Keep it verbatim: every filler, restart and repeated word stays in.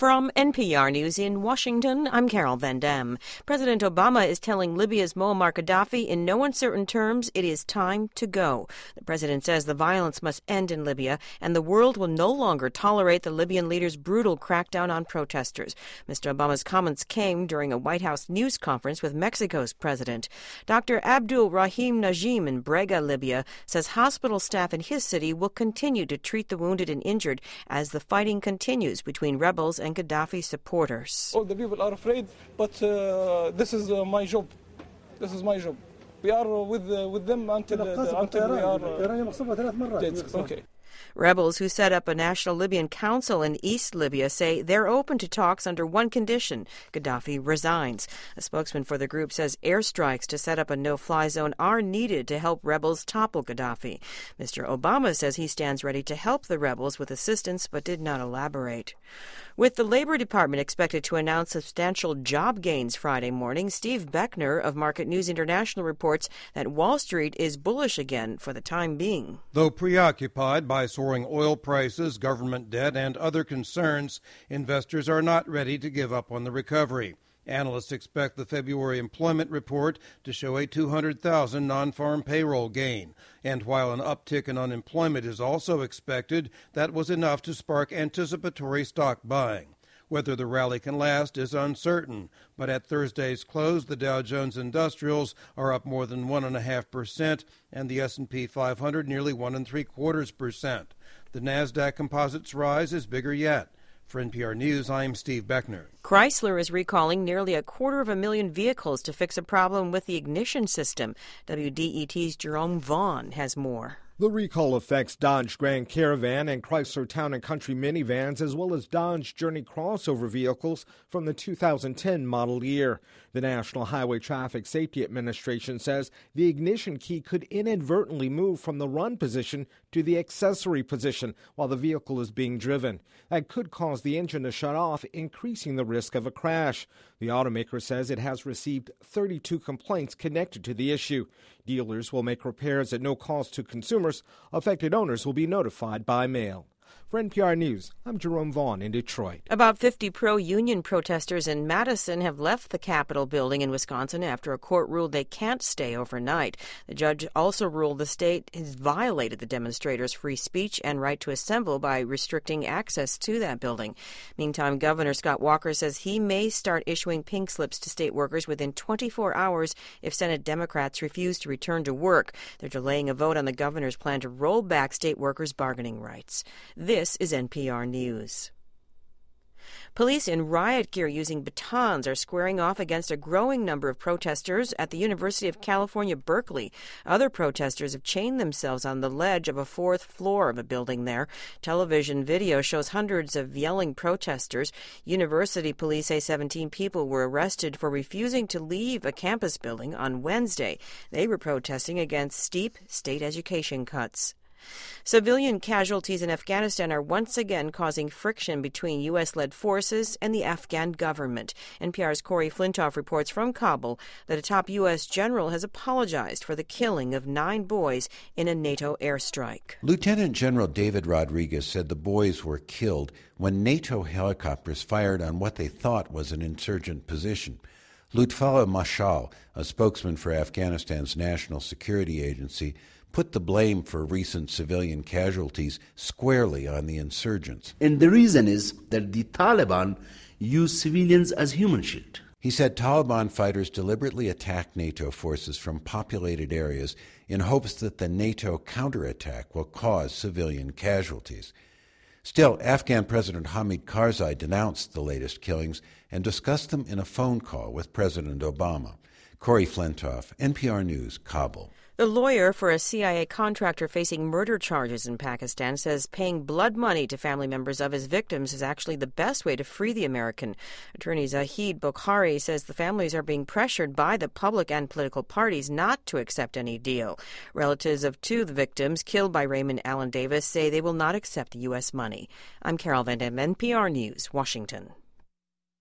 From N P R News in Washington, I'm Carol Van Dam. President Obama is telling Libya's Muammar Gaddafi in no uncertain terms it is time to go. The president says the violence must end in Libya and the world will no longer tolerate the Libyan leader's brutal crackdown on protesters. Mister Obama's comments came during a White House news conference with Mexico's president. Doctor Abdul Rahim Najim in Brega, Libya, says hospital staff in his city will continue to treat the wounded and injured as the fighting continues between rebels and Gaddafi supporters. All the people are afraid, but uh, this is uh, my job. This is my job. We are with uh, with them until, uh, until we are uh, dead. Okay. Rebels who set up a national Libyan council in East Libya say they're open to talks under one condition: Gaddafi resigns. A spokesman for the group says airstrikes to set up a no-fly zone are needed to help rebels topple Gaddafi. Mister Obama says he stands ready to help the rebels with assistance, but did not elaborate. With the Labor Department expected to announce substantial job gains Friday morning, Steve Beckner of Market News International reports that Wall Street is bullish again for the time being. Though preoccupied by soaring oil prices, government debt, and other concerns, investors are not ready to give up on the recovery. Analysts expect the February employment report to show a two hundred thousand non-farm payroll gain. And while an uptick in unemployment is also expected, that was enough to spark anticipatory stock buying. Whether the rally can last is uncertain, but at Thursday's close, the Dow Jones Industrials are up more than one point five percent and the S and P five hundred nearly one and three quarters percent. The NASDAQ Composite's rise is bigger yet. For N P R News, I'm Steve Beckner. Chrysler is recalling nearly a quarter of a million vehicles to fix a problem with the ignition system. W D E T's Jerome Vaughn has more. The recall affects Dodge Grand Caravan and Chrysler Town and Country minivans, as well as Dodge Journey crossover vehicles from the two thousand ten model year. The National Highway Traffic Safety Administration says the ignition key could inadvertently move from the run position to the accessory position while the vehicle is being driven. That could cause the engine to shut off, increasing the risk of a crash. The automaker says it has received thirty-two complaints connected to the issue. Dealers will make repairs at no cost to consumers. Affected owners will be notified by mail. For N P R News, I'm Jerome Vaughn in Detroit. About fifty pro-union protesters in Madison have left the Capitol building in Wisconsin after a court ruled they can't stay overnight. The judge also ruled the state has violated the demonstrators' free speech and right to assemble by restricting access to that building. Meantime, Governor Scott Walker says he may start issuing pink slips to state workers within twenty-four hours if Senate Democrats refuse to return to work. They're delaying a vote on the governor's plan to roll back state workers' bargaining rights. This This is N P R News. Police in riot gear using batons are squaring off against a growing number of protesters at the University of California, Berkeley. Other protesters have chained themselves on the ledge of a fourth floor of a building there. Television video shows hundreds of yelling protesters. University police say seventeen people were arrested for refusing to leave a campus building on Wednesday. They were protesting against steep state education cuts. Civilian casualties in Afghanistan are once again causing friction between U S-led forces and the Afghan government. N P R's Corey Flintoff reports from Kabul that a top U S general has apologized for the killing of nine boys in a NATO airstrike. Lieutenant General David Rodriguez said the boys were killed when NATO helicopters fired on what they thought was an insurgent position. Lutfallah Mashal, a spokesman for Afghanistan's National Security Agency, put the blame for recent civilian casualties squarely on the insurgents. And the reason is that the Taliban use civilians as human shield. He said Taliban fighters deliberately attack NATO forces from populated areas in hopes that the NATO counterattack will cause civilian casualties. Still, Afghan President Hamid Karzai denounced the latest killings and discussed them in a phone call with President Obama. Corey Flintoff, N P R News, Kabul. The lawyer for a C I A contractor facing murder charges in Pakistan says paying blood money to family members of his victims is actually the best way to free the American. Attorney Zahid Bukhari says the families are being pressured by the public and political parties not to accept any deal. Relatives of two of the victims killed by Raymond Allen Davis say they will not accept the U S money. I'm Carol Van Dam, N P R News, Washington.